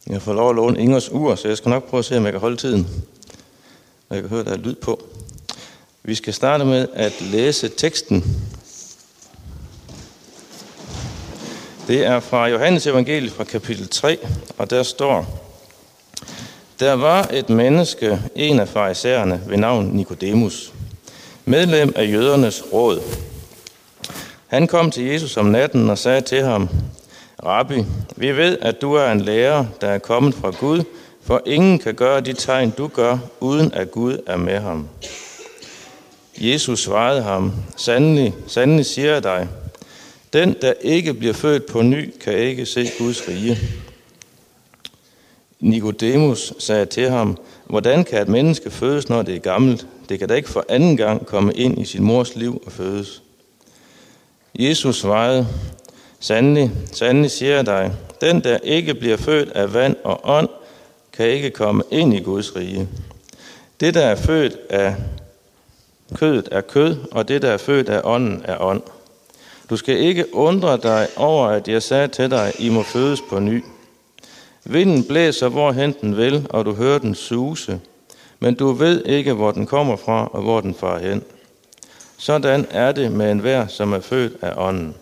Jeg får lov at låne Ingers ur, så jeg skal nok prøve at se, om jeg kan holde tiden. Og jeg kan høre, der er lyd på. Vi skal starte med at læse teksten. Det er fra Johannes evangeliet fra kapitel 3, og der står: Der var et menneske, en af farisæerne ved navn Nikodemus, medlem af jødernes råd. Han kom til Jesus om natten og sagde til ham: Rabbi, vi ved, at du er en lærer, der er kommet fra Gud, for ingen kan gøre de tegn, du gør, uden at Gud er med ham. Jesus svarede ham: Sandelig, sandelig siger jeg dig, den, der ikke bliver født på ny, kan ikke se Guds rige. Nikodemus sagde til ham: Hvordan kan et menneske fødes, når det er gammelt? Det kan da ikke for anden gang komme ind i sin mors liv og fødes. Jesus svarede: Sandelig, sandelig siger jeg dig, den, der ikke bliver født af vand og ånd, kan ikke komme ind i Guds rige. Det, der er født af kødet, er kød, og det, der er født af ånden, er ånd. Du skal ikke undre dig over, at jeg sagde til dig, I må fødes på ny. Vinden blæser, hvorhen den vil, og du hører den suse, men du ved ikke, hvor den kommer fra, og hvor den farer hen. Sådan er det med enhver, som er født af ånden.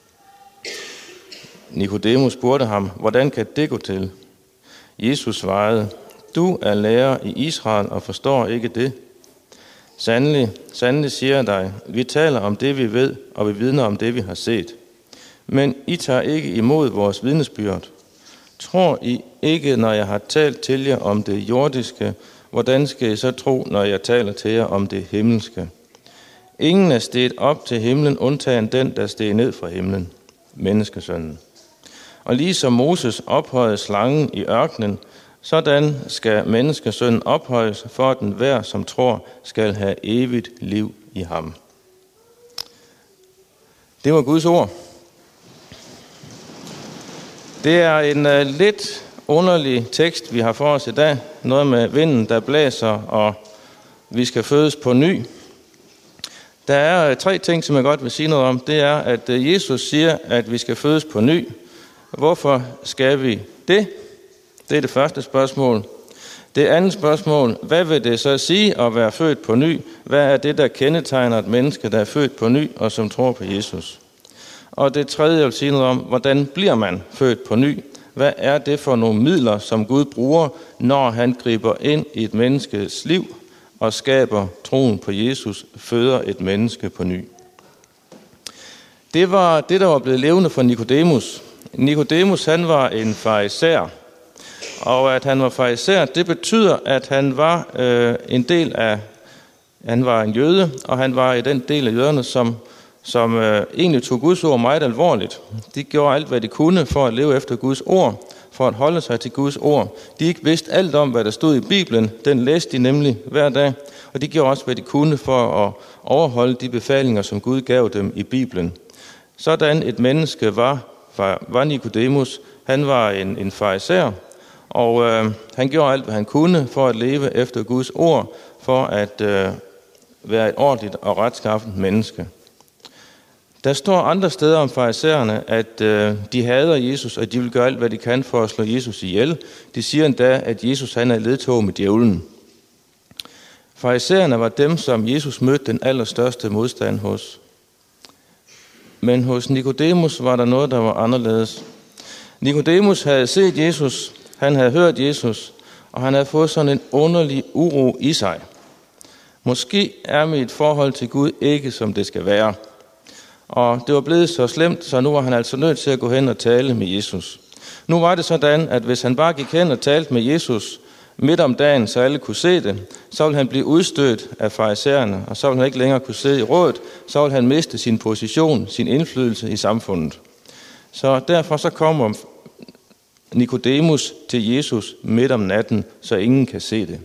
Nikodemus spurgte ham: Hvordan kan det gå til? Jesus svarede: Du er lærer i Israel og forstår ikke det. Sandelig, sandelig siger jeg dig, vi taler om det, vi ved, og vi vidner om det, vi har set. Men I tager ikke imod vores vidnesbyrd. Tror I ikke, når jeg har talt til jer om det jordiske, hvordan skal I så tro, når jeg taler til jer om det himmelske? Ingen er steget op til himlen, undtagen den, der steg ned fra himlen, menneskesønnen. Og ligesom Moses ophøjede slangen i ørkenen, sådan skal menneskesønnen ophøjes, for at enhver, som tror, skal have evigt liv i ham. Det var Guds ord. Det er en lidt underlig tekst, vi har for os i dag. Noget med vinden, der blæser, og vi skal fødes på ny. Der er 3 ting, som jeg godt vil sige noget om. Det er, at Jesus siger, at vi skal fødes på ny. Hvorfor skal vi det? Det er det første spørgsmål. Det andet spørgsmål: hvad vil det så sige at være født på ny? Hvad er det, der kendetegner et menneske, der er født på ny og som tror på Jesus? Og det tredje, jeg vil sige noget om: hvordan bliver man født på ny? Hvad er det for nogle midler, som Gud bruger, når han griber ind i et menneskes liv og skaber troen på Jesus, føder et menneske på ny? Det var det, der var blevet levende for Nikodemus. Nikodemus, han var en farisæer. Og at han var farisæer, det betyder, at han var han var en jøde, og han var i den del af jøderne, som egentlig tog Guds ord meget alvorligt. De gjorde alt, hvad de kunne for at leve efter Guds ord, for at holde sig til Guds ord. De ikke vidste alt om, hvad der stod i Bibelen. Den læste de nemlig hver dag, og de gjorde også, hvad de kunne for at overholde de befalinger, som Gud gav dem i Bibelen. Sådan et menneske var Nikodemus. Han var en farisæer, og han gjorde alt, hvad han kunne for at leve efter Guds ord, for at være et ordentligt og retskaffent menneske. Der står andre steder om farisæerne, at de hader Jesus, og de vil gøre alt, hvad de kan for at slå Jesus ihjel. De siger endda, at Jesus han er ledtog med djævlen. Farisæerne var dem, som Jesus mødte den allerstørste modstand hos. Men hos Nikodemus var der noget, der var anderledes. Nikodemus havde set Jesus, han havde hørt Jesus, og han havde fået sådan en underlig uro i sig. Måske er mit forhold til Gud ikke, som det skal være. Og det var blevet så slemt, så nu var han altså nødt til at gå hen og tale med Jesus. Nu var det sådan, at hvis han bare gik hen og talte med Jesus midt om dagen, så alle kunne se det, så ville han blive udstødt af farisæerne, og så ville han ikke længere kunne sidde i rådet, så ville han miste sin position, sin indflydelse i samfundet. Så derfor så kommer Nikodemus til Jesus midt om natten, så ingen kan se det.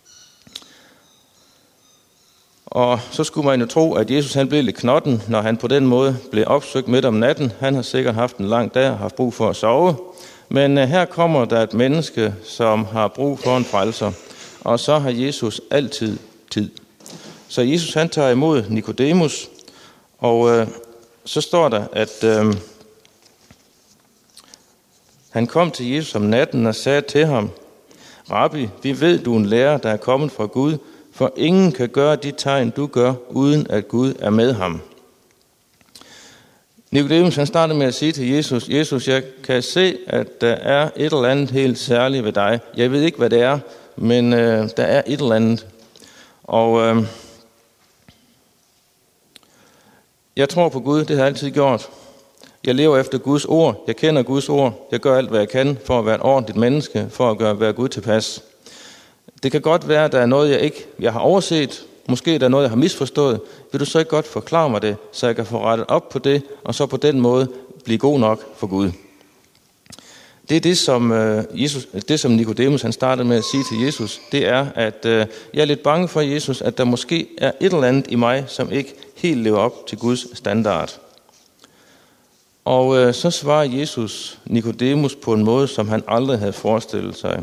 Og så skulle man jo tro, at Jesus han blev lidt knotten, når han på den måde blev opsøgt midt om natten. Han har sikkert haft en lang dag og haft brug for at sove. Men her kommer der et menneske, som har brug for en frelser. Og så har Jesus altid tid. Så Jesus han tager imod Nikodemus, og så står der, at Han kom til Jesus om natten og sagde til ham, Rabbi, vi ved, du er en lærer, der er kommet fra Gud, for ingen kan gøre de tegn, du gør, uden at Gud er med ham. Nikodemus han starter med at sige til Jesus, Jesus, jeg kan se, at der er et eller andet helt særligt ved dig. Jeg ved ikke, hvad det er, men der er et eller andet. Og jeg tror på Gud, det har jeg altid gjort. Jeg lever efter Guds ord, jeg kender Guds ord, jeg gør alt, hvad jeg kan for at være et ordentligt menneske, for at være Gud tilpas. Det kan godt være, at der er noget, jeg har overset. Måske der er noget, jeg har misforstået. Vil du så ikke godt forklare mig det, så jeg kan få rettet op på det, og så på den måde blive god nok for Gud? Det er det, som Nikodemus han startede med at sige til Jesus, det er, at jeg er lidt bange for Jesus, at der måske er et eller andet i mig, som ikke helt lever op til Guds standard. Og så svarer Jesus Nikodemus på en måde, som han aldrig havde forestillet sig.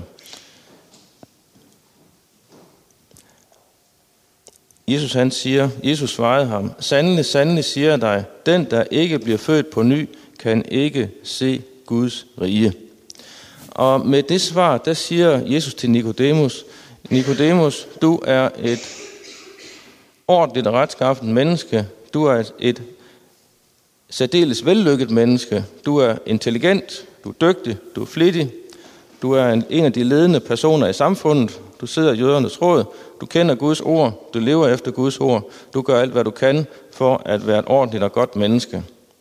Jesus svarede ham, sandelig, sandelig siger jeg dig, den der ikke bliver født på ny, kan ikke se Guds rige. Og med det svar, der siger Jesus til Nikodemus, Nikodemus, du er et ordentligt og retskaffent menneske, du er et særdeles vellykket menneske, du er intelligent, du er dygtig, du er flittig, du er en af de ledende personer i samfundet, du sidder i jødernes råd, du kender Guds ord, du lever efter Guds ord, du gør alt, hvad du kan for at være et ordentligt og godt menneske.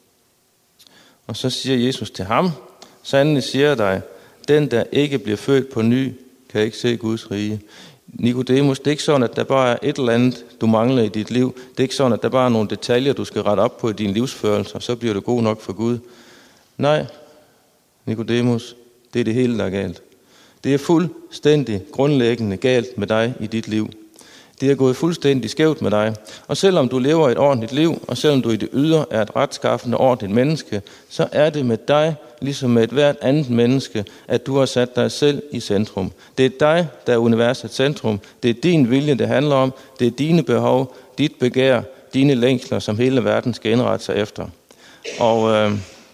Og så siger Jesus til ham, sandelig siger jeg dig, den der ikke bliver født på ny, kan ikke se Guds rige. Nikodemus, det er ikke sådan, at der bare er et eller andet, du mangler i dit liv. Det er ikke sådan, at der bare er nogle detaljer, du skal rette op på i din livsførelse, og så bliver du god nok for Gud. Nej, Nikodemus, det er det hele, der er galt. Det er fuldstændig grundlæggende galt med dig i dit liv. Det er gået fuldstændig skævt med dig. Og selvom du lever et ordentligt liv, og selvom du i det ydre er et retskaffende ordentligt menneske, så er det med dig, ligesom med et hvert andet menneske, at du har sat dig selv i centrum. Det er dig, der er universets centrum. Det er din vilje, det handler om. Det er dine behov, dit begær, dine længsler, som hele verden skal indrette sig efter. Og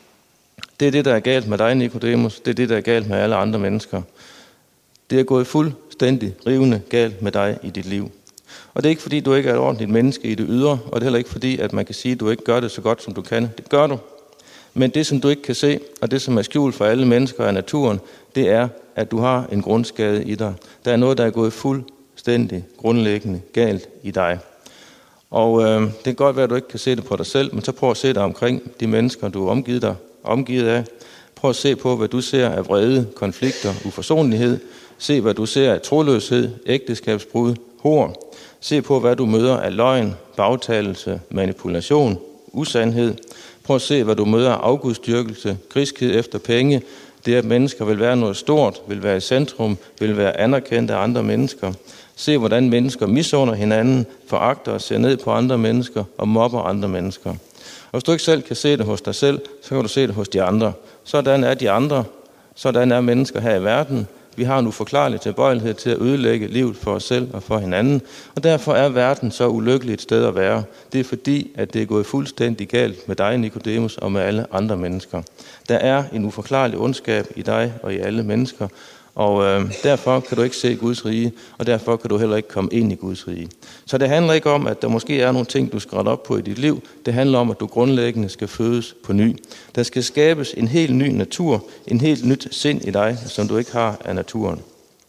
det er det, der er galt med dig, Nikodemus. Det er det, der er galt med alle andre mennesker. Det er gået fuldstændig rivende galt med dig i dit liv. Og det er ikke fordi, du ikke er et ordentligt menneske i det ydre, og det er heller ikke fordi, at man kan sige, at du ikke gør det så godt, som du kan. Det gør du. Men det, som du ikke kan se, og det, som er skjult for alle mennesker af naturen, det er, at du har en grundskade i dig. Der er noget, der er gået fuldstændig grundlæggende galt i dig. Og det kan godt være, at du ikke kan se det på dig selv, men så prøv at se dig omkring de mennesker, du er omgivet af. Prøv at se på, hvad du ser af vrede, konflikter, uforsonlighed. Se, hvad du ser af troløshed, ægteskabsbrud, hor. Se på, hvad du møder af løgn, bagtalelse, manipulation, usandhed. Prøv at se, hvad du møder af afgudstyrkelse, griskhed efter penge. Det, at mennesker vil være noget stort, vil være i centrum, vil være anerkendt af andre mennesker. Se, hvordan mennesker misunder hinanden, foragter og ser ned på andre mennesker og mobber andre mennesker. Og hvis du ikke selv kan se det hos dig selv, så kan du se det hos de andre. Sådan er de andre. Sådan er mennesker her i verden. Vi har en uforklarlig tilbøjelighed til at ødelægge livet for os selv og for hinanden. Og derfor er verden så ulykkelig et sted at være. Det er fordi, at det er gået fuldstændig galt med dig, Nikodemus, og med alle andre mennesker. Der er en uforklarlig ondskab i dig og i alle mennesker. Og derfor kan du ikke se Guds rige, og derfor kan du heller ikke komme ind i Guds rige. Så det handler ikke om, at der måske er nogle ting, du skal rette op på i dit liv. Det handler om, at du grundlæggende skal fødes på ny. Der skal skabes en helt ny natur, en helt nyt sind i dig, som du ikke har af naturen.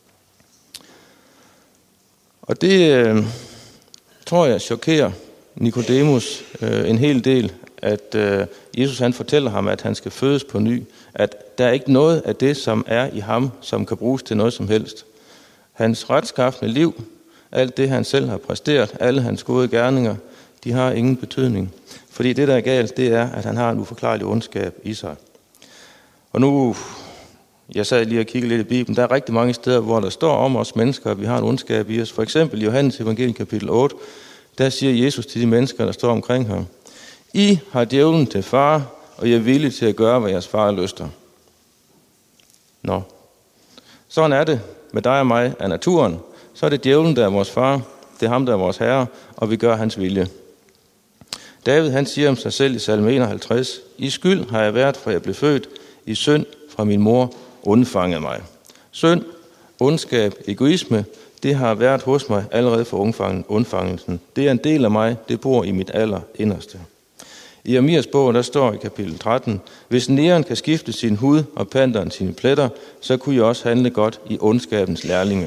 Og det tror jeg chokerer Nikodemus en hel del, at Jesus han fortæller ham, at han skal fødes på ny. At der er ikke noget af det, som er i ham, som kan bruges til noget som helst. Hans retskaffende liv, alt det han selv har præsteret, alle hans gode gerninger, de har ingen betydning. Fordi det, der er galt, det er, at han har en uforklarlig ondskab i sig. Og nu, jeg sad lige og kiggede lidt i Bibelen, der er rigtig mange steder, hvor der står om os mennesker, at vi har en ondskab i os. For eksempel i Johannes evangelium kapitel 8, der siger Jesus til de mennesker, der står omkring ham: I har djævlen til far, og jeg er villig til at gøre, hvad jeres far lyster. Nå. Sådan er det med dig og mig af naturen. Så er det djævlen, der er vores far. Det er ham, der er vores herre, og vi gør hans vilje. David, han siger om sig selv i salme 51: I skyld har jeg været, for jeg blev født. I synd fra min mor undfangede mig. Synd, ondskab, egoisme, det har været hos mig allerede fra undfangelsen. Det er en del af mig, det bor i mit allerinderste. I Jeremias bog, der står i kapitel 13, hvis negeren kan skifte sin hud og panteren sine pletter, så kunne jeg også handle godt i ondskabens lærlinge.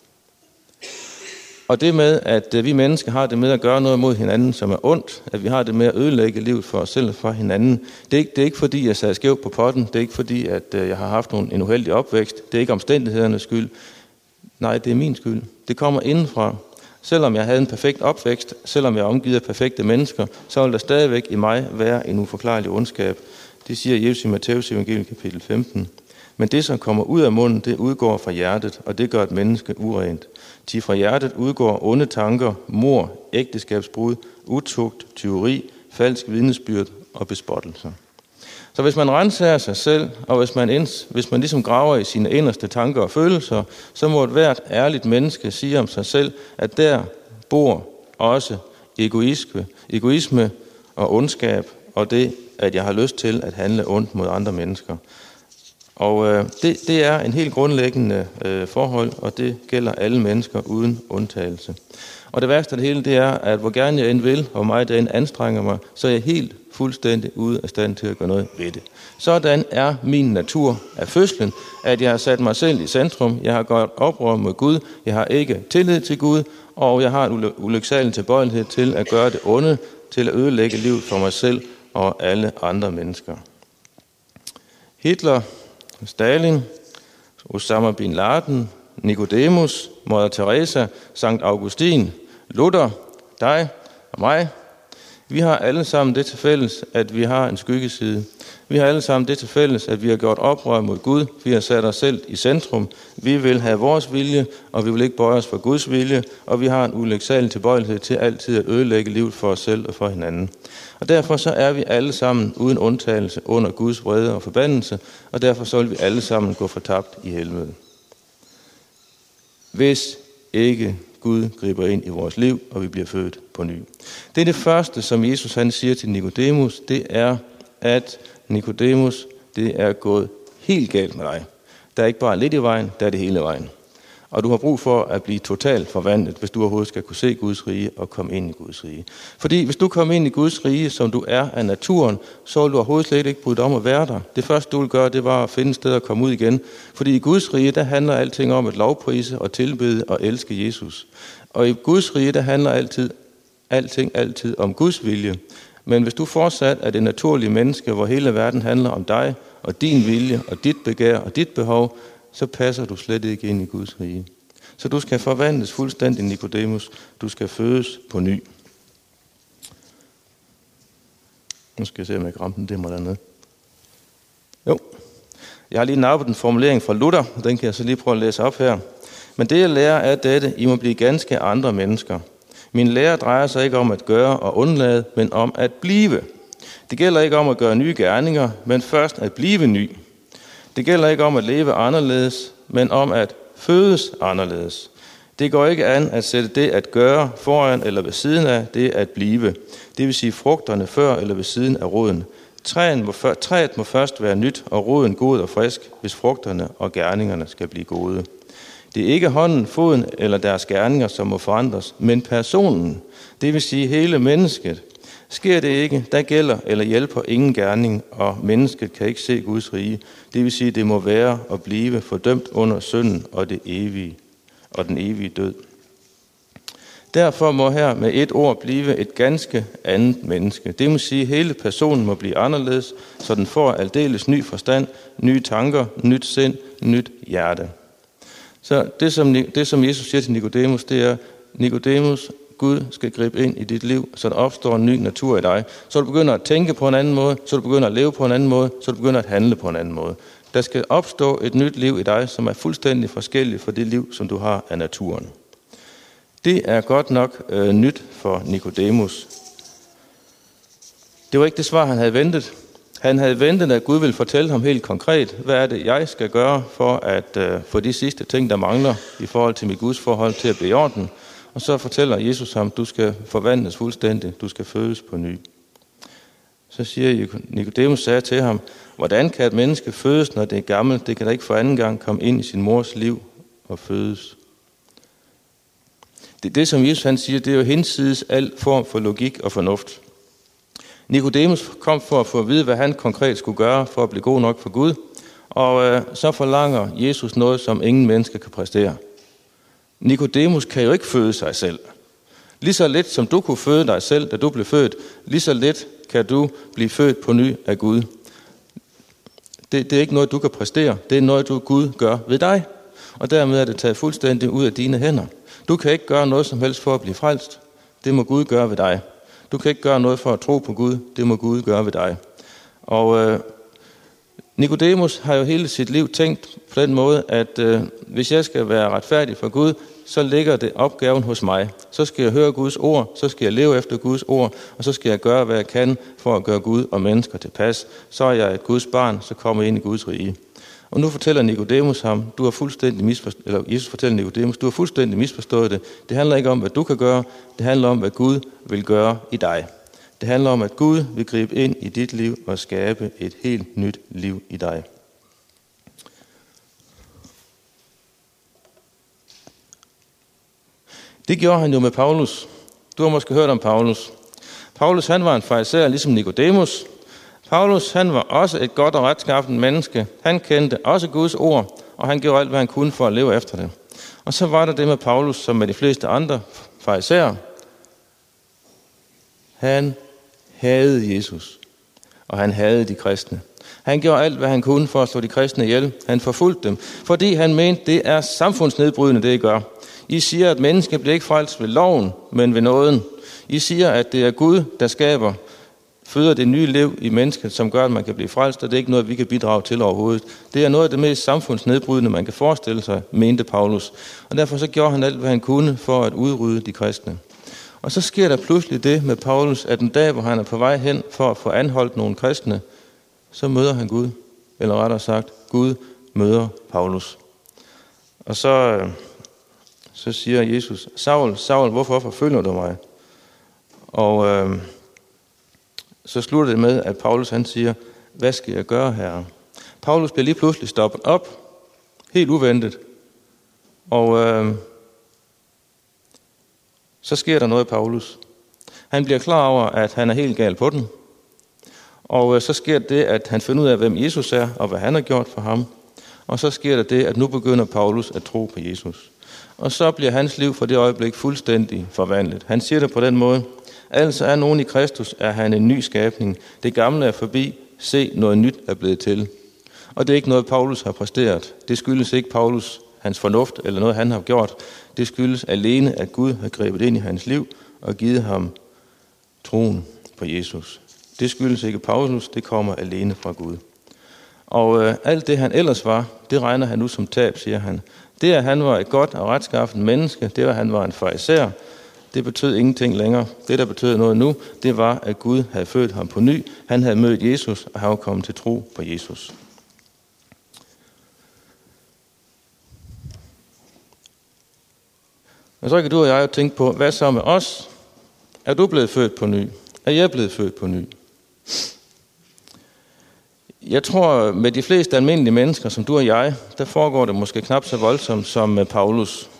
Og det med, at vi mennesker har det med at gøre noget mod hinanden, som er ondt, at vi har det med at ødelægge livet for os selv og for hinanden, det er ikke fordi, jeg sad skævt på potten, det er ikke fordi, at jeg har haft en uheldig opvækst, det er ikke omstændighedernes skyld. Nej, det er min skyld. Det kommer indenfra. Selvom jeg havde en perfekt opvækst, selvom jeg er omgivet af perfekte mennesker, så vil der stadigvæk i mig være en uforklarlig ondskab. Det siger Jesus i Matteus evangelium kapitel 15. Men det, som kommer ud af munden, det udgår fra hjertet, og det gør et menneske urent. Til fra hjertet udgår onde tanker, mord, ægteskabsbrud, utugt, tyveri, falsk vidnesbyrd og bespottelser. Så hvis man renser sig selv, og hvis man ligesom graver i sine inderste tanker og følelser, så må et hvert ærligt menneske sige om sig selv, at der bor også egoisme og ondskab, og det, at jeg har lyst til at handle ondt mod andre mennesker. Og det er en helt grundlæggende forhold, og det gælder alle mennesker uden undtagelse. Og det værste af det hele, det er, at hvor gerne jeg end vil, og hvor meget jeg end anstrenger mig, så er jeg helt fuldstændig ude af stand til at gøre noget ved det. Sådan er min natur af fødslen, at jeg har sat mig selv i centrum, jeg har gjort oprør mod Gud, jeg har ikke tillid til Gud, og jeg har en ulyksalig tilbøjelighed til at gøre det onde, til at ødelægge livet for mig selv og alle andre mennesker. Hitler, Stalin, Osama bin Laden, Nicodemus, Moder Teresa, Sankt Augustin, Luther, dig og mig. Vi har alle sammen det til fælles, at vi har en skyggeside. Vi har alle sammen det til fælles, at vi har gjort oprør mod Gud. Vi har sat os selv i centrum. Vi vil have vores vilje, og vi vil ikke bøje os for Guds vilje. Og vi har en ulyksalig tilbøjelighed til altid at ødelægge livet for os selv og for hinanden. Og derfor så er vi alle sammen uden undtagelse under Guds vrede og forbandelse, og derfor så vil vi alle sammen gå fortabt i helvede. Hvis ikke Gud griber ind i vores liv, og vi bliver født på ny. Det er det første, som Jesus han siger til Nicodemus, det er, at Nicodemus, det er gået helt galt med dig. Der er ikke bare lidt i vejen, der er det hele vejen. Og du har brug for at blive totalt forvandlet, hvis du overhovedet skal kunne se Guds rige og komme ind i Guds rige. Fordi hvis du kommer ind i Guds rige, som du er af naturen, så vil du overhovedet slet ikke bryde dig om at være der. Det første, du vil gøre, det var at finde et sted at komme ud igen. Fordi i Guds rige, der handler alting om at lovprise og tilbede og elske Jesus. Og i Guds rige, der handler alting altid om Guds vilje. Men hvis du fortsat er det naturlige menneske, hvor hele verden handler om dig og din vilje og dit begær og dit behov, så passer du slet ikke ind i Guds rige. Så du skal forvandles fuldstændig, Nicodemus. Du skal fødes på ny. Nu skal jeg se, om jeg kan ramme den dimmer dernede. Jo. Jeg har lige nappet en formulering fra Luther, og den kan jeg så lige prøve at læse op her. Men det jeg lærer er dette, I må blive ganske andre mennesker. Min lære drejer sig ikke om at gøre og undlade, men om at blive. Det gælder ikke om at gøre nye gerninger, men først at blive ny. Det gælder ikke om at leve anderledes, men om at fødes anderledes. Det går ikke an at sætte det at gøre foran eller ved siden af det at blive. Det vil sige frugterne før eller ved siden af roden. Træet må først være nyt og roden god og frisk, hvis frugterne og gerningerne skal blive gode. Det er ikke hånden, foden eller deres gerninger, som må forandres, men personen, det vil sige hele mennesket. Sker det ikke, der gælder eller hjælper ingen gerning, og mennesket kan ikke se Guds rige. Det vil sige, det må være og blive fordømt under synden og den evige død. Derfor må her med et ord blive et ganske andet menneske. Det må sige, at hele personen må blive anderledes, så den får aldeles ny forstand, nye tanker, nyt sind, nyt hjerte. Så det som Jesus siger til Nicodemus, det er, Nicodemus, Gud skal gribe ind i dit liv, så der opstår en ny natur i dig. Så du begynder at tænke på en anden måde, så du begynder at leve på en anden måde, så du begynder at handle på en anden måde. Der skal opstå et nyt liv i dig, som er fuldstændig forskelligt fra det liv, som du har af naturen. Det er godt nok nyt for Nicodemus. Det var ikke det svar, han havde ventet. Han havde ventet, at Gud ville fortælle ham helt konkret, hvad er det, jeg skal gøre for at få de sidste ting, der mangler i forhold til mit Guds forhold til at blive i orden. Og så fortæller Jesus ham, du skal forvandles fuldstændig, du skal fødes på ny. Så siger Nikodemus sagde til ham, hvordan kan et menneske fødes, når det er gammelt? Det kan da ikke for anden gang komme ind i sin mors liv og fødes. Det som Jesus han siger, det er jo hinsides al form for logik og fornuft. Nikodemus kom for at få at vide, hvad han konkret skulle gøre for at blive god nok for Gud, og så forlanger Jesus noget, som ingen menneske kan præstere. Nikodemus kan jo ikke føde sig selv. Lige så lidt som du kunne føde dig selv, da du blev født, lige så lidt kan du blive født på ny af Gud. Det er ikke noget, du kan præstere. Det er noget, Gud gør ved dig. Og dermed er det taget fuldstændig ud af dine hænder. Du kan ikke gøre noget som helst for at blive frelst. Det må Gud gøre ved dig. Du kan ikke gøre noget for at tro på Gud. Det må Gud gøre ved dig. Og Nikodemus har jo hele sit liv tænkt på den måde, at hvis jeg skal være retfærdig for Gud, så ligger det opgaven hos mig. Så skal jeg høre Guds ord, så skal jeg leve efter Guds ord, og så skal jeg gøre, hvad jeg kan for at gøre Gud og mennesker tilpas. Så er jeg et Guds barn, så kommer jeg ind i Guds rige. Og nu fortæller Nikodemus ham, Jesus fortæller Nikodemus, du har fuldstændig misforstået det. Det handler ikke om, hvad du kan gøre, det handler om, hvad Gud vil gøre i dig. Det handler om, at Gud vil gribe ind i dit liv og skabe et helt nyt liv i dig. Det gjorde han jo med Paulus. Du har måske hørt om Paulus. Paulus han var en farisæer ligesom Nikodemus. Paulus han var også et godt og retskaffent menneske. Han kendte også Guds ord, og han gjorde alt, hvad han kunne for at leve efter det. Og så var der det med Paulus, som med de fleste andre farisæer. Han hadede Jesus, og han hadede de kristne. Han gjorde alt, hvad han kunne for at slå de kristne ihjel. Han forfulgte dem, fordi han mente, det er samfundsnedbrydende, det I gør. I siger, at mennesker bliver ikke frelst ved loven, men ved nåden. I siger, at det er Gud, der føder det nye liv i mennesket, som gør, at man kan blive frelst, og det er ikke noget, vi kan bidrage til overhovedet. Det er noget af det mest samfundsnedbrydende, man kan forestille sig, mente Paulus. Og derfor så gjorde han alt, hvad han kunne for at udrydde de kristne. Og så sker der pludselig det med Paulus, at en dag, hvor han er på vej hen for at få anholdt nogle kristne, så møder han Gud. Eller rettere sagt, Gud møder Paulus. Og så siger Jesus, Saul, Saul, hvorfor forfølger du mig? Og så slutter det med, at Paulus han siger, hvad skal jeg gøre, Herre? Paulus bliver lige pludselig stoppet op, helt uventet. Og så sker der noget i Paulus. Han bliver klar over, at han er helt gal på den. Og så sker det, at han finder ud af, hvem Jesus er, og hvad han har gjort for ham. Og så sker der det, at nu begynder Paulus at tro på Jesus. Og så bliver hans liv fra det øjeblik fuldstændig forvandlet. Han siger det på den måde, altså er nogen i Kristus, er han en ny skabning. Det gamle er forbi, se noget nyt er blevet til. Og det er ikke noget, Paulus har præsteret. Det skyldes ikke Paulus, hans fornuft eller noget, han har gjort. Det skyldes alene, at Gud har grebet ind i hans liv og givet ham troen på Jesus. Det skyldes ikke Paulus, det kommer alene fra Gud. Og alt det, han ellers var, det regner han nu som tab, siger han. Det, at han var et godt og retskaffent menneske, det var, at han var en farisæer, det betød ingenting længere. Det, der betød noget nu, det var, at Gud havde født ham på ny. Han havde mødt Jesus, og han var kommet til tro på Jesus. Og så kan du og jeg jo tænke på, hvad så med os? Er du blevet født på ny? Er jeg blevet født på ny? Jeg tror, med de fleste almindelige mennesker, som du og jeg, der foregår det måske knap så voldsomt som med Paulus.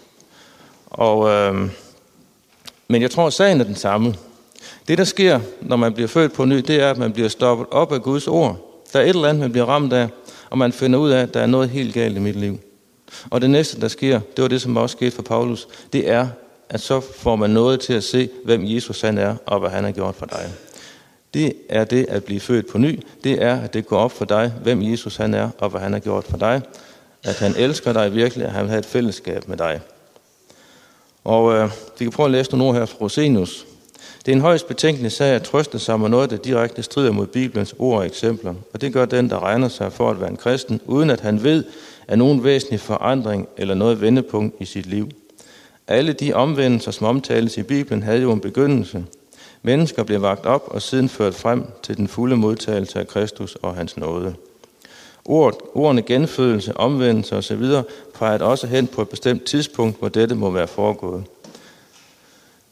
Men jeg tror, sagen er den samme. Det, der sker, når man bliver født på ny, det er, at man bliver stoppet op af Guds ord. Der er et eller andet, man bliver ramt af, og man finder ud af, at der er noget helt galt i mit liv. Og det næste, der sker, det var det, som også skete for Paulus, det er, at så får man noget til at se, hvem Jesus han er, og hvad han har gjort for dig. Det er det at blive født på ny. Det er, at det går op for dig, hvem Jesus han er, og hvad han har gjort for dig. At han elsker dig virkelig, og han vil have et fællesskab med dig. Og vi kan prøve at læse nogle ord her fra Rosenius. Det er en højst betænkelig sag at trøste sig med noget, der direkte strider mod Bibelens ord og eksempler. Og det gør den, der regner sig for at være en kristen, uden at han ved, at nogen væsentlig forandring eller noget vendepunkt i sit liv. Alle de omvendelser, som omtales i Bibelen, havde jo en begyndelse. Mennesker blev vakt op og siden ført frem til den fulde modtagelse af Kristus og hans nåde. Ordene genfødelse, omvendelse osv. peger også hen på et bestemt tidspunkt, hvor dette må være foregået.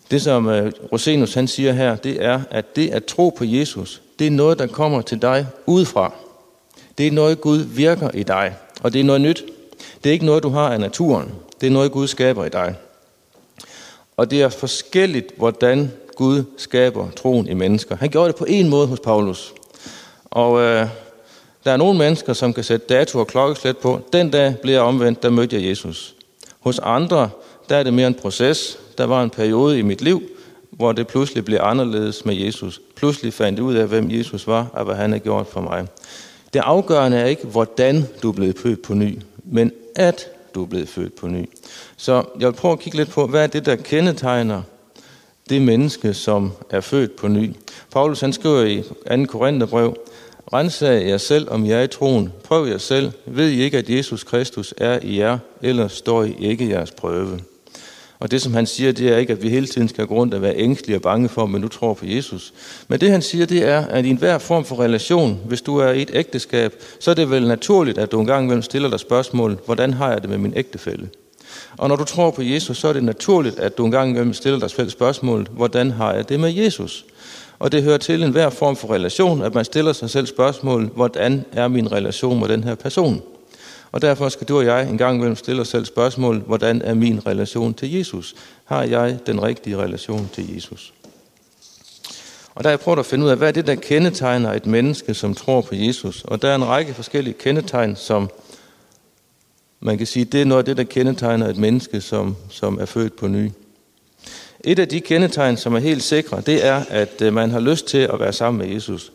Det, som Rosenius han siger her, det er, at det at tro på Jesus, det er noget, der kommer til dig udefra. Det er noget, Gud virker i dig, og det er noget nyt. Det er ikke noget, du har af naturen. Det er noget, Gud skaber i dig. Og det er forskelligt, hvordan Gud skaber troen i mennesker. Han gjorde det på en måde hos Paulus. Og der er nogle mennesker, som kan sætte dato og klokkeslæt på. Den dag blev jeg omvendt, der mødte jeg Jesus. Hos andre, der er det mere en proces. Der var en periode i mit liv, hvor det pludselig blev anderledes med Jesus. Pludselig fandt jeg ud af, hvem Jesus var, og hvad han har gjort for mig. Det afgørende er ikke, hvordan du er blevet født på ny, men at du er blevet født på ny. Så jeg vil prøve at kigge lidt på, hvad er det, der kendetegner det menneske, som er født på ny. Paulus han skriver i 2. Korintherbrev: Rensag jer selv, om I er i troen. Prøv jer selv. Ved I ikke, at Jesus Kristus er i jer, ellers står I ikke jeres prøve. Og det, som han siger, det er ikke, at vi hele tiden skal gå rundt og være ængstelige og bange for, men du tror på Jesus. Men det, han siger, det er, at i enhver form for relation, hvis du er i et ægteskab, så er det vel naturligt, at du en gang imellem stiller dig spørgsmål, hvordan har jeg det med min ægtefælle? Og når du tror på Jesus, så er det naturligt, at du en gang imellem stiller dig selv spørgsmål, hvordan har jeg det med Jesus? Og det hører til enhver form for relation, at man stiller sig selv spørgsmål, hvordan er min relation med den her person? Og derfor skal du og jeg en gang imellem stille os selv spørgsmål, hvordan er min relation til Jesus? Har jeg den rigtige relation til Jesus? Og der har jeg prøvet at finde ud af, hvad er det, der kendetegner et menneske, som tror på Jesus? Og der er en række forskellige kendetegn, som man kan sige, det er noget af det, der kendetegner et menneske, som er født på ny. Et af de kendetegn, som er helt sikre, det er, at man har lyst til at være sammen med Jesus.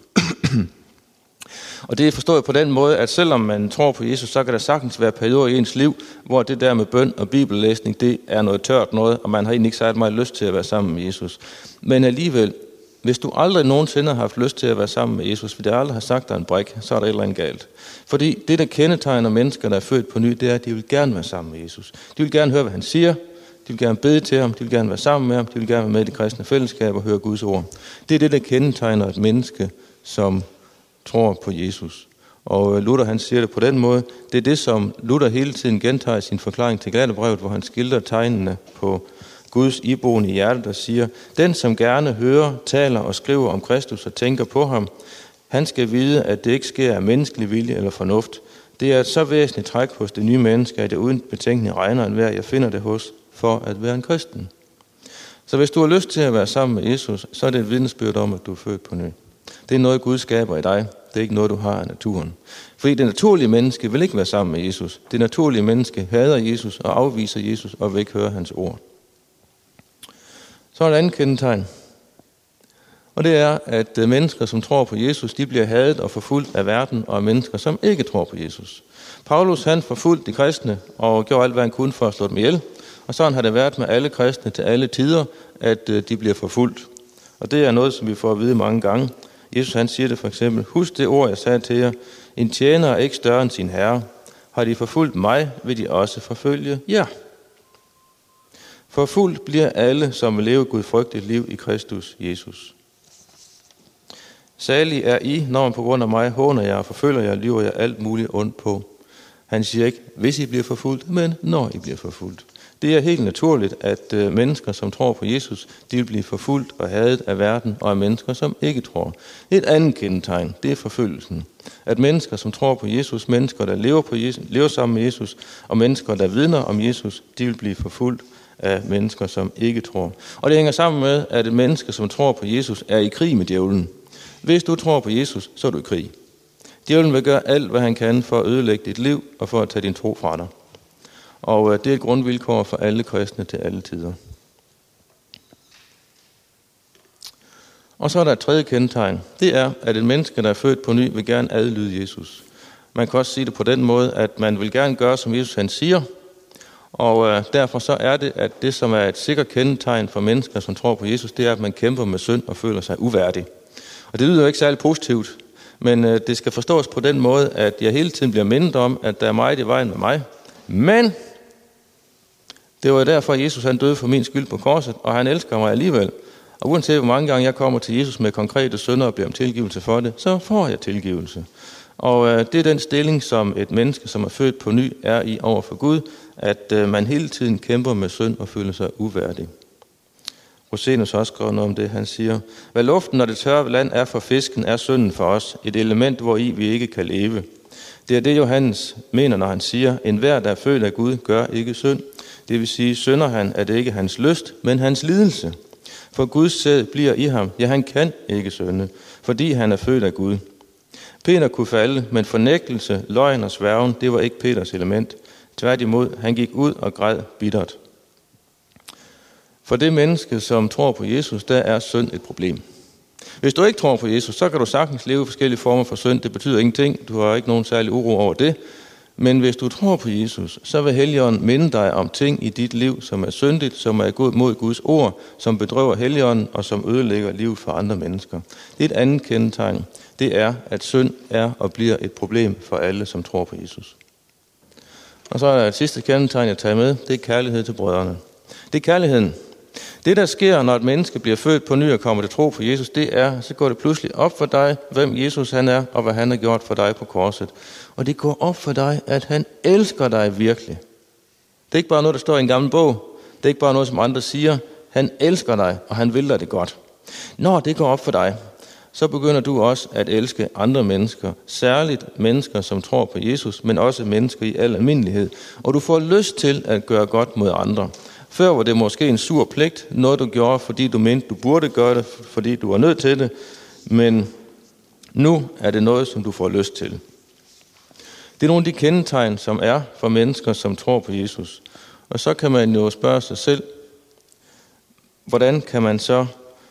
Og det forstår jeg på den måde, at selvom man tror på Jesus, så kan der sagtens være perioder i ens liv, hvor det der med bøn og bibellæsning, det er noget tørt noget, og man har egentlig ikke særlig meget lyst til at være sammen med Jesus. Men alligevel, hvis du aldrig nogensinde har haft lyst til at være sammen med Jesus, fordi jeg aldrig har sagt dig en brik, så er der et eller andet galt. Fordi det, der kendetegner mennesker, der er født på ny, det er, at de vil gerne være sammen med Jesus. De vil gerne høre, hvad han siger. De vil gerne bede til ham. De vil gerne være sammen med ham. De vil gerne være med i det kristne fællesskab og høre Guds ord. Det er det, der kendetegner et menneske, som tror på Jesus. Og Luther han siger det på den måde. Det er det, som Luther hele tiden gentager i sin forklaring til Galaterbrevet, hvor han skildrer tegnene på Guds iboende i hjertet, der siger: den, som gerne hører, taler og skriver om Kristus og tænker på ham, han skal vide, at det ikke sker af menneskelig vilje eller fornuft. Det er et så væsentligt træk hos det nye menneske, at jeg uden betænkning regner enhver, jeg finder det hos, for at være en kristen. Så hvis du har lyst til at være sammen med Jesus, så er det et vidnesbyrd om, at du er født på ny. Det er noget, Gud skaber i dig. Det er ikke noget, du har af naturen. Fordi det naturlige menneske vil ikke være sammen med Jesus. Det naturlige menneske hader Jesus og afviser Jesus og vil ikke høre hans ord. Så er et andet kendetegn. Og det er, at mennesker, som tror på Jesus, de bliver hadet og forfulgt af verden, og af mennesker, som ikke tror på Jesus. Paulus, han forfulgte de kristne og gjorde alt, hvad han kunne for at slå dem ihjel. Og sådan har det været med alle kristne til alle tider, at de bliver forfulgt. Og det er noget, som vi får at vide mange gange. Jesus, han siger det for eksempel: husk det ord, jeg sagde til jer. En tjener er ikke større end sin herre. Har de forfulgt mig, vil de også forfølge jer. Forfulgt bliver alle, som vil leve gudfrygtigt liv i Kristus Jesus. Salig er I, når man på grund af mig håner jer og forfølger jer, lyver jer alt muligt ondt på. Han siger ikke, hvis I bliver forfulgt, men når I bliver forfulgt. Det er helt naturligt, at mennesker, som tror på Jesus, de vil blive forfulgt og hadet af verden, og af mennesker, som ikke tror. Et andet kendetegn, det er forfølgelsen. At mennesker, som tror på Jesus, mennesker, der lever sammen med Jesus, og mennesker, der vidner om Jesus, de vil blive forfulgt af mennesker, som ikke tror. Og det hænger sammen med, at et menneske, som tror på Jesus, er i krig med djævlen. Hvis du tror på Jesus, så er du i krig. Djævlen vil gøre alt, hvad han kan for at ødelægge dit liv og for at tage din tro fra dig. Og det er et grundvilkår for alle kristne til alle tider. Og så er der et tredje kendetegn. Det er, at et menneske, der er født på ny, vil gerne adlyde Jesus. Man kan også sige det på den måde, at man vil gerne gøre, som Jesus han siger. Og derfor så er det, at det, som er et sikkert kendetegn for mennesker, som tror på Jesus, det er, at man kæmper med synd og føler sig uværdig. Og det lyder jo ikke særlig positivt, men det skal forstås på den måde, at jeg hele tiden bliver mindet om, at der er meget i vejen med mig. Men det var derfor, at Jesus han døde for min skyld på korset, og han elsker mig alligevel. Og uanset hvor mange gange jeg kommer til Jesus med konkrete synder og beder om tilgivelse for det, så får jeg tilgivelse. Og det er den stilling, som et menneske, som er født på ny, er i over for Gud, at man hele tiden kæmper med synd og føler sig uværdig. Rosenus har også skrevet noget om det. Han siger, hvad luften og det tørre land er for fisken, er synden for os. Et element, hvori vi ikke kan leve. Det er det, Johannes mener, når han siger, enhver, der er født af Gud, gør ikke synd. Det vil sige, synder han, er det ikke hans lyst, men hans lidelse. For Guds sæd bliver i ham. Ja, han kan ikke synde, fordi han er født af Gud. Peter kunne falde, men fornægtelse, løgn og sværgen, det var ikke Peters element. Tværtimod, han gik ud og græd bittert. For det menneske, som tror på Jesus, der er synd et problem. Hvis du ikke tror på Jesus, så kan du sagtens leve forskellige former for synd. Det betyder ingenting. Du har ikke nogen særlig uro over det. Men hvis du tror på Jesus, så vil Helligånden minde dig om ting i dit liv, som er syndigt, som er mod Guds ord, som bedrøver Helligånden og som ødelægger livet for andre mennesker. Det er et andet kendetegn. Det er, at synd er og bliver et problem for alle, som tror på Jesus. Og så er der et sidste kendetegn, jeg tager med. Det er kærlighed til brødrene. Det er kærligheden. Det, der sker, når et menneske bliver født på ny og kommer til tro på Jesus, det er, så går det pludselig op for dig, hvem Jesus han er, og hvad han har gjort for dig på korset. Og det går op for dig, at han elsker dig virkelig. Det er ikke bare noget, der står i en gammel bog. Det er ikke bare noget, som andre siger. Han elsker dig, og han vil dig det godt. Når det går op for dig, så begynder du også at elske andre mennesker. Særligt mennesker, som tror på Jesus, men også mennesker i al almindelighed. Og du får lyst til at gøre godt mod andre. Før var det måske en sur pligt, noget du gjorde, fordi du mente, du burde gøre det, fordi du var nødt til det. Men nu er det noget, som du får lyst til. Det er nogle af de kendetegn, som er for mennesker, som tror på Jesus. Og så kan man jo spørge sig selv, hvordan kan man så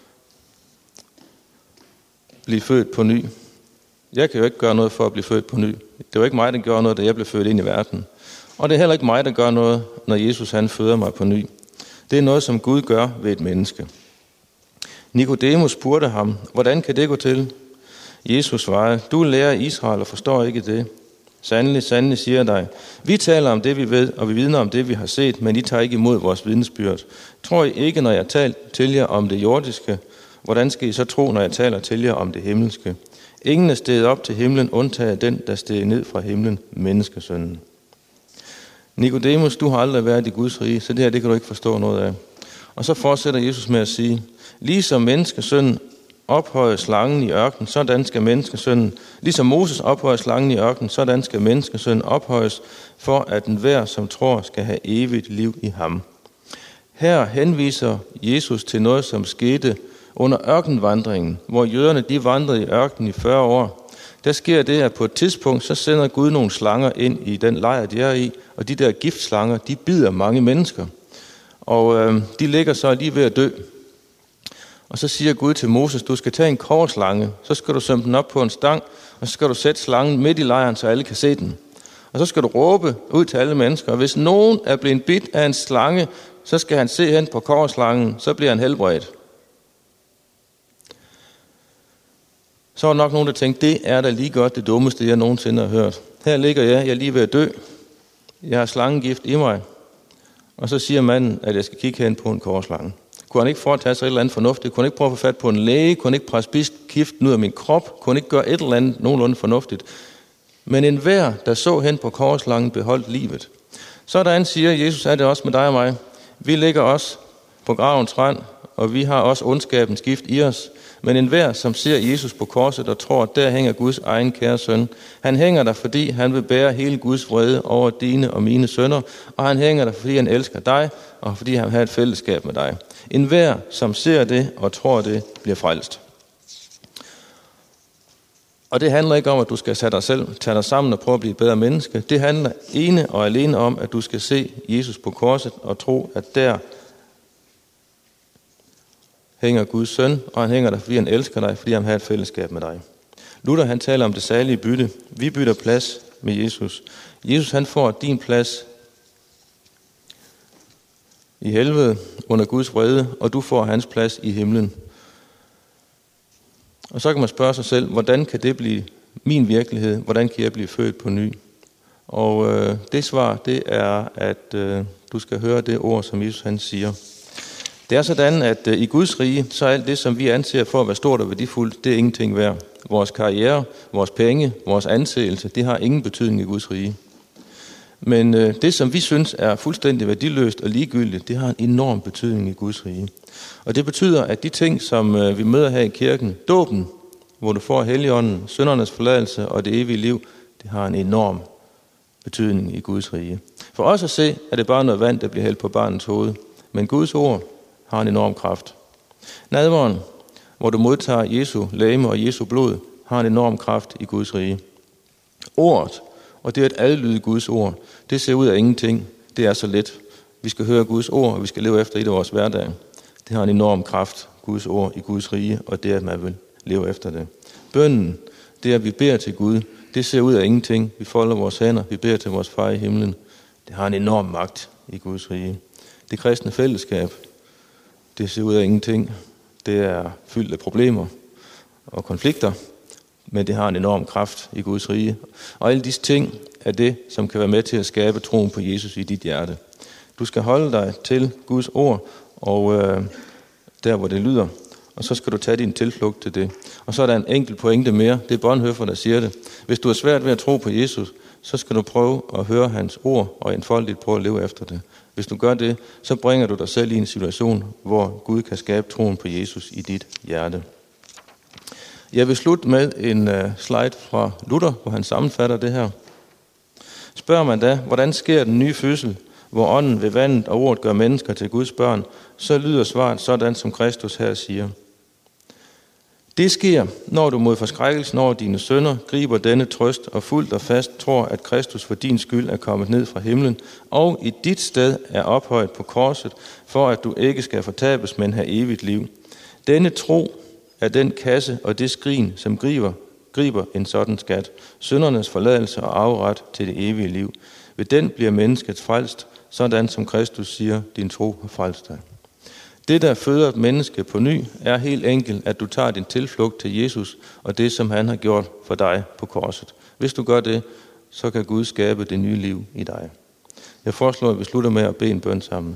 blive født på ny? Jeg kan jo ikke gøre noget for at blive født på ny. Det var ikke mig, der gjorde noget, da jeg blev født ind i verden. Og det er heller ikke mig, der gør noget, når Jesus han føder mig på ny. Det er noget, som Gud gør ved et menneske. Nikodemus spurgte ham, hvordan kan det gå til? Jesus svarede, du lærer Israel og forstår ikke det. Sandelig, sandelig siger jeg dig. Vi taler om det, vi ved, og vi vidner om det, vi har set, men I tager ikke imod vores vidnesbyrd. Tror I ikke, når jeg taler til jer om det jordiske? Hvordan skal I så tro, når jeg taler til jer om det himmelske? Ingen er steget op til himlen, undtaget den, der steg ned fra himlen, menneskesønnen. Nikodemus, du har aldrig været i Guds rige, så det her, det kan du ikke forstå noget af. Og så fortsætter Jesus med at sige, ligesom menneskesønnen ophøjede slangen i ørkenen, sådan skal menneskesønnen, ligesom Moses ophøjede slangen i ørkenen, sådan skal menneskesønnen ophøjes, for at enhver, som tror, skal have evigt liv i ham. Her henviser Jesus til noget, som skete under ørkenvandringen, hvor jøderne de vandrede i ørkenen i 40 år. Der sker det, at på et tidspunkt, så sender Gud nogle slanger ind i den lejr, de er i, og de der giftslanger, de bider mange mennesker. Og de ligger så lige ved at dø. Og så siger Gud til Moses, du skal tage en kobberslange, så skal du sømme den op på en stang, og så skal du sætte slangen midt i lejren, så alle kan se den. Og så skal du råbe ud til alle mennesker, og hvis nogen er blevet bidt af en slange, så skal han se hen på kobberslangen, så bliver han helbredt. Så var der nok nogen, der tænkte, det er da lige godt det dummeste, jeg nogensinde har hørt. Her ligger jeg er lige ved at dø. Jeg har slangegift i mig. Og så siger manden, at jeg skal kigge hen på en kobberslange. Kunne han ikke foretage sig et eller andet fornuftigt? Kunne han ikke prøve at få fat på en læge? Kunne han ikke presse giften ud af min krop? Kunne han ikke gøre et eller andet nogenlunde fornuftigt? Men enhver, der så hen på kobberslangen, beholdt livet. Sådan siger Jesus, er det også med dig og mig. Vi ligger også på gravens rand, og vi har også ondskabens gift i os. Men enhver, som ser Jesus på korset og tror, at der hænger Guds egen kære søn, han hænger der, fordi han vil bære hele Guds vrede over dine og mine sønner, og han hænger der, fordi han elsker dig, og fordi han vil have et fællesskab med dig. Enhver, som ser det og tror det, bliver frelst. Og det handler ikke om, at du skal tage dig sammen og prøve at blive et bedre menneske. Det handler ene og alene om, at du skal se Jesus på korset og tro, at der hænger Guds søn, og han hænger der, fordi han elsker dig, fordi han har et fællesskab med dig. Luther, han taler om det særlige bytte. Vi bytter plads med Jesus. Jesus, han får din plads i helvede under Guds vrede, og du får hans plads i himlen. Og så kan man spørge sig selv, hvordan kan det blive min virkelighed? Hvordan kan jeg blive født på ny? Og det svar, det er, at du skal høre det ord, som Jesus han siger. Det er sådan, at i Guds rige, så er alt det, som vi anser for at være stort og værdifuldt, det er ingenting værd. Vores karriere, vores penge, vores anseelse, det har ingen betydning i Guds rige. Men det, som vi synes er fuldstændig værdiløst og ligegyldigt, det har en enorm betydning i Guds rige. Og det betyder, at de ting, som vi møder her i kirken, dåben, hvor du får Helligånden, syndernes forladelse og det evige liv, det har en enorm betydning i Guds rige. For os at se, er det bare noget vand, der bliver hældt på barnets hoved. Men Guds ord har en enorm kraft. Nadveren, hvor du modtager Jesu legeme og Jesu blod, har en enorm kraft i Guds rige. Ordet, og det er et adlyde Guds ord, det ser ud af ingenting. Det er så let. Vi skal høre Guds ord, og vi skal leve efter det i vores hverdag. Det har en enorm kraft, Guds ord i Guds rige, og det er, at man vil leve efter det. Bønnen, det er, at vi beder til Gud. Det ser ud af ingenting. Vi folder vores hænder, vi beder til vores far i himlen. Det har en enorm magt i Guds rige. Det kristne fællesskab, det ser ud af ingenting. Det er fyldt af problemer og konflikter, men det har en enorm kraft i Guds rige. Og alle disse ting er det, som kan være med til at skabe troen på Jesus i dit hjerte. Du skal holde dig til Guds ord, og der hvor det lyder, og så skal du tage din tilflugt til det. Og så er der en enkelt pointe mere, det er Bonhoeffer, der siger det. Hvis du er svært ved at tro på Jesus, så skal du prøve at høre hans ord, og enfoldigt prøve at leve efter det. Hvis du gør det, så bringer du dig selv i en situation, hvor Gud kan skabe troen på Jesus i dit hjerte. Jeg vil slutte med en slide fra Luther, hvor han sammenfatter det her. Spørger man da, hvordan sker den nye fødsel, hvor ånden ved vandet og ordet gør mennesker til Guds børn, så lyder svaret sådan, som Kristus her siger. Det sker, når du mod forskrækkelsen over dine synder griber denne trøst og fuldt og fast tror, at Kristus for din skyld er kommet ned fra himlen, og i dit sted er ophøjet på korset, for at du ikke skal fortabes, men have evigt liv. Denne tro er den kasse og det skrin, som griber en sådan skat, syndernes forladelse og afret til det evige liv. Ved den bliver mennesket frelst, sådan som Kristus siger, din tro har frelst dig. Det, der føder et menneske på ny, er helt enkelt, at du tager din tilflugt til Jesus og det, som han har gjort for dig på korset. Hvis du gør det, så kan Gud skabe det nye liv i dig. Jeg foreslår, at vi slutter med at bede en bøn sammen.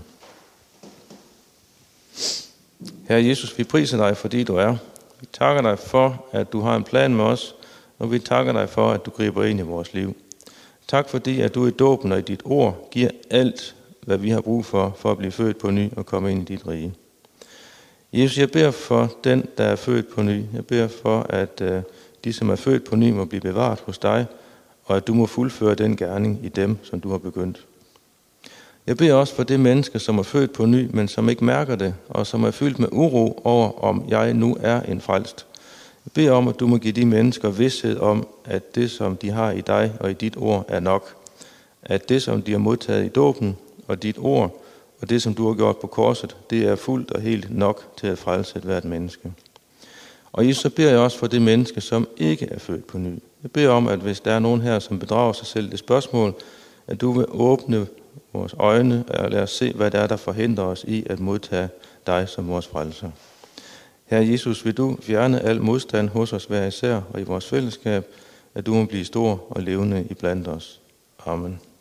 Herre Jesus, vi priser dig, fordi du er. Vi takker dig for, at du har en plan med os, og vi takker dig for, at du griber ind i vores liv. Tak fordi, at du i dåben og i dit ord giver alt, hvad vi har brug for at blive født på ny og komme ind i dit rige. Jesus, jeg beder for den, der er født på ny. Jeg beder for, at de, som er født på ny, må blive bevaret hos dig, og at du må fuldføre den gerning i dem, som du har begyndt. Jeg beder også for det menneske, som er født på ny, men som ikke mærker det, og som er fyldt med uro over, om jeg nu er en frelst. Jeg beder om, at du må give de mennesker vished om, at det, som de har i dig og i dit ord, er nok. At det, som de har modtaget i dåben og dit ord, og det, som du har gjort på korset, det er fuldt og helt nok til at frelse et hvert menneske. Og Jesus, så beder jeg også for det menneske, som ikke er født på ny. Jeg beder om, at hvis der er nogen her, som bedrager sig selv det spørgsmål, at du vil åbne vores øjne og lade os se, hvad det er, der forhindrer os i at modtage dig som vores frelser. Herre Jesus, vil du fjerne al modstand hos os hver især og i vores fællesskab, at du må blive stor og levende iblandt os. Amen.